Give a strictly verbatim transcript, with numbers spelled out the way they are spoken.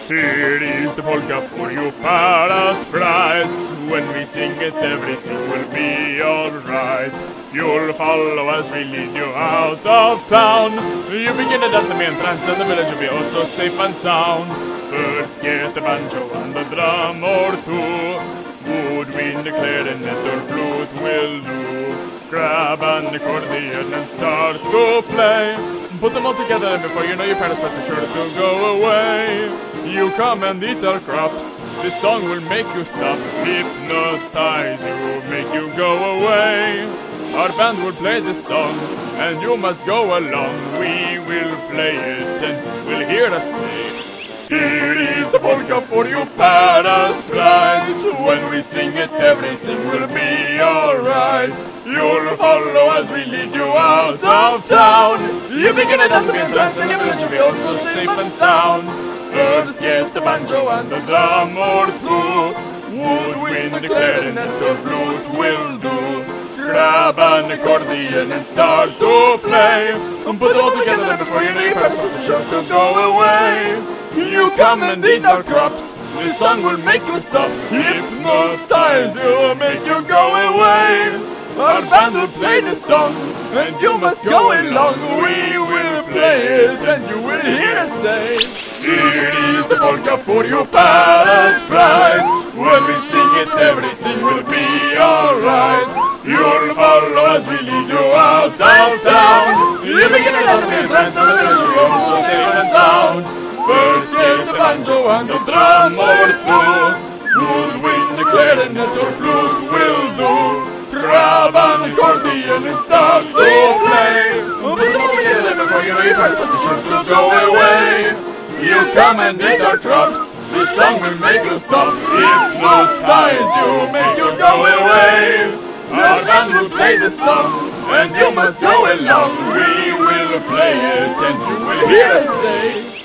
Here is the polka for you para sprites. When we sing it, everything will be alright. You'll follow as we lead you out of town. You begin to dance me and trance, and the village will be oh so safe and sound. First get the banjo and the drum or two. Woodwind, the clarinet or flute will do. Grab an accordion and start to play. Put them all together and before you know your parents' pets are sure to go away. You come and eat our crops. This song will make you stop. Hypnotize you, make you go away. Our band will play this song and you must go along. We will play it and we'll hear us say, here is the polka for you para sprites. When we sing it, everything will be alright. You'll follow as we lead you out of town. You begin to dance and dance and your village will be oh so safe and sound. First get the banjo and the drum or two. Woodwind, the clarinet or flute will do. Grab an accordion and start to play. And put it all together and before you know your parents are sure to go away. You come and eat our crops. This song will make you stop. Hypnotize you, make you go away. Our band will play this song and you must go along. We will play it and you will hear us say, here is the polka for you para sprites. When we sing it, everything will be alright. You'll follow as we lead you out of town. You begin to dance and dance and the village will go so safe and sound. First get the banjo and the drum or two. Woodwind, the clarinet or flute will do. Grab an accordion and start to play. Put them all together before you know your parents' position to go away. You come and eat our crops. This song will make you stop. Hypnotize you, make you go away. Our band will play this song and you must go along. We will play it and you will hear us say,